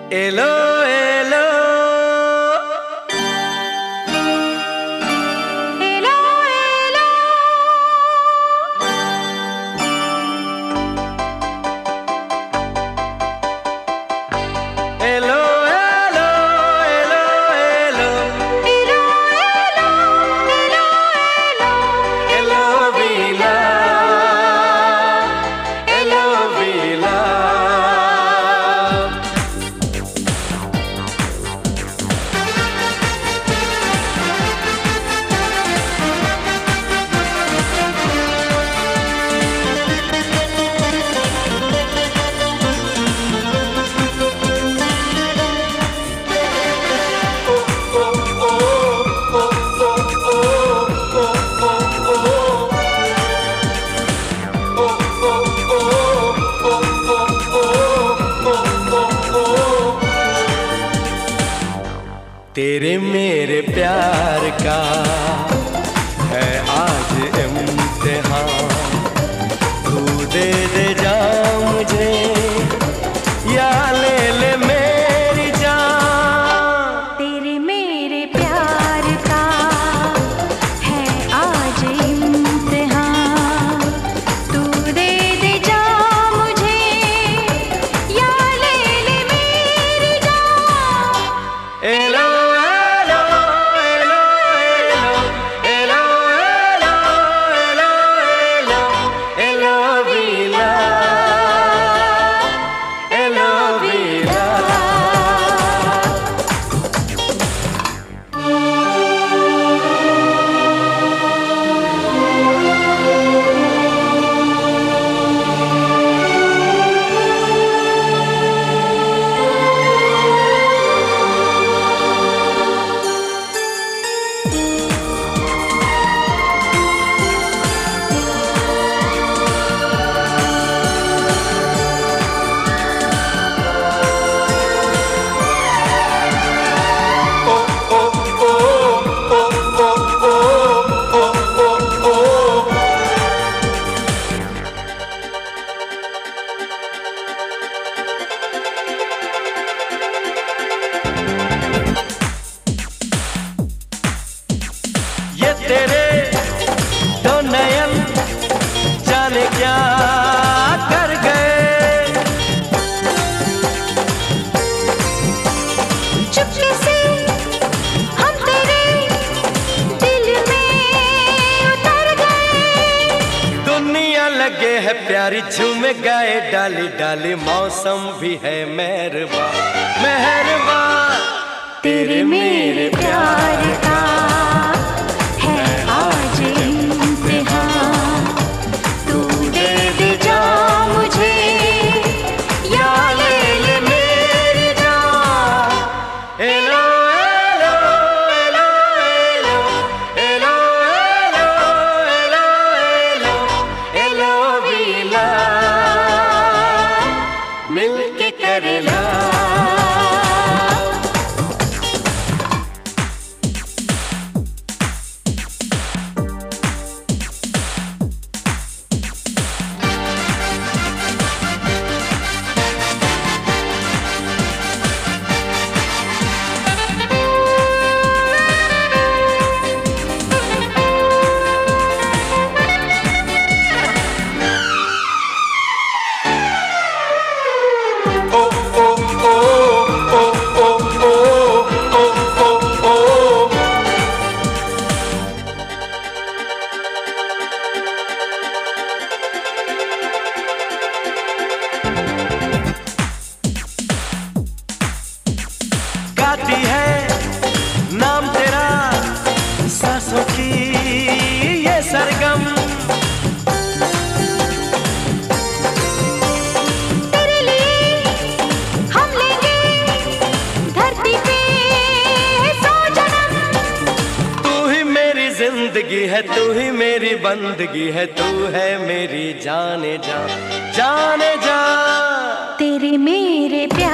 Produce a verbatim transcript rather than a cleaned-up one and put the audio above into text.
Yellow एलो एलो एलो एलो एलो एलो एलो एलो एलो एलो एलो विला एलो विला तेरे मेरे प्यार का है आज इम्तिहान, तू दे दे जा मुझे या ले ले मेरी जान। तेरे मेरे प्यार का है आज इम्तिहान, तू दे दे जा मुझे या ले ले मेरी जान। एलो एलो एलो एलो एलो एलो एलो एलो विला एलो विला। ये तेरे दो नयन जाने क्या कर गए, चुपके से हम तेरे दिल में उतर गए। दुनिया लगे है प्यारी झूम गए डाली डाली, मौसम भी है मेहरबा मेहरबा। तेरे मेरे प्यार का है आज इम्तिहान, तू दे दे जा मुझे या ले ले मेरी जान। एलो एलो एलो एलो एलो एलो एलो एलो एलो विला मिलके करेला। गाती है नाम तेरा सांसों की ये सरगम, तेरे लिए हम लेंगे धरती पे सौ जन्म। तू ही मेरी जिंदगी है, तू ही मेरी बंदगी है, तू है मेरी जाने जा जाने जा। तेरे मेरे प्यार